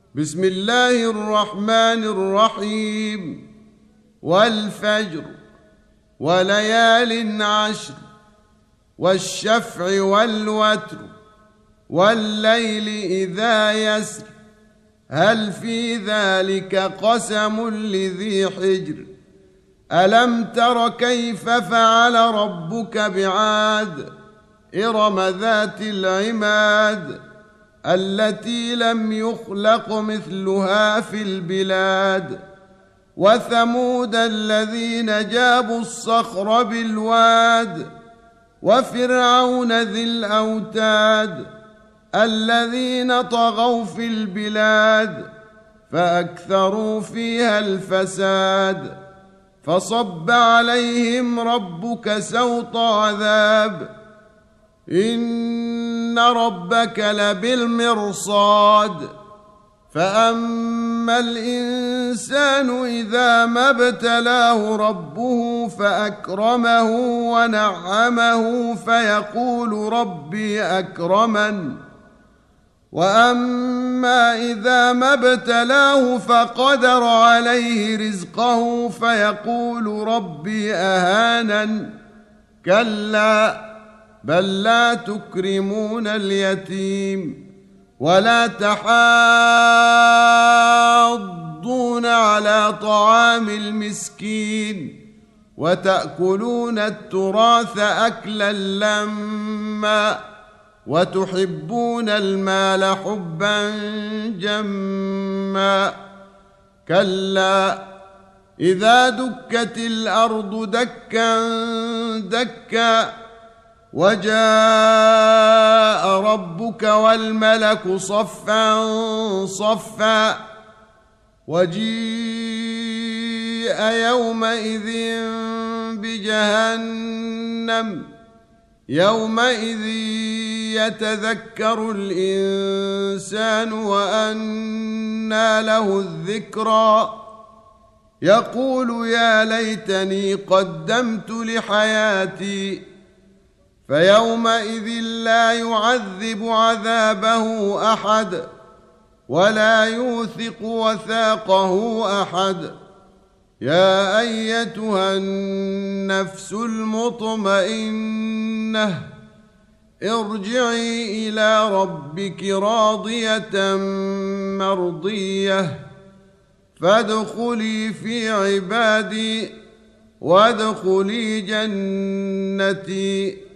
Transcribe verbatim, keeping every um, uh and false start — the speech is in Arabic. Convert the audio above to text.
بسم الله الرحمن الرحيم. والفجر وليال عشر والشفع والوتر والليل إذا يسر هل في ذلك قسم لذي حجر ألم تر كيف فعل ربك بعاد إرم ذات العماد التي لم يخلق مثلها في البلاد وثمود الذين جابوا الصخر بالواد وفرعون ذي الأوتاد الذين طغوا في البلاد فأكثروا فيها الفساد فصب عليهم ربك سوط عذاب إن ربك لبالمرصاد فأما الإنسان إذا ما ابتلاه ربه فأكرمه ونعمه فيقول ربي أكرمن وأما إذا ما ابتلاه فقدر عليه رزقه فيقول ربي أهانن كلا بل لا تكرمون اليتيم ولا تحاضون على طعام المسكين وتأكلون التراث أكلا لما وتحبون المال حبا جما كلا إذا دكت الأرض دكا دكا وجاء ربك والملك صفا صفا وجيء يومئذ بجهنم يومئذ يتذكر الإنسان وأنى له الذكرى يقول يا ليتني قدمت لحياتي فيومئذ لا يعذب عذابه أحد ولا يوثق وثاقه أحد يا أيتها النفس المطمئنة ارجعي إلى ربك راضية مرضية فادخلي في عبادي وادخلي جنتي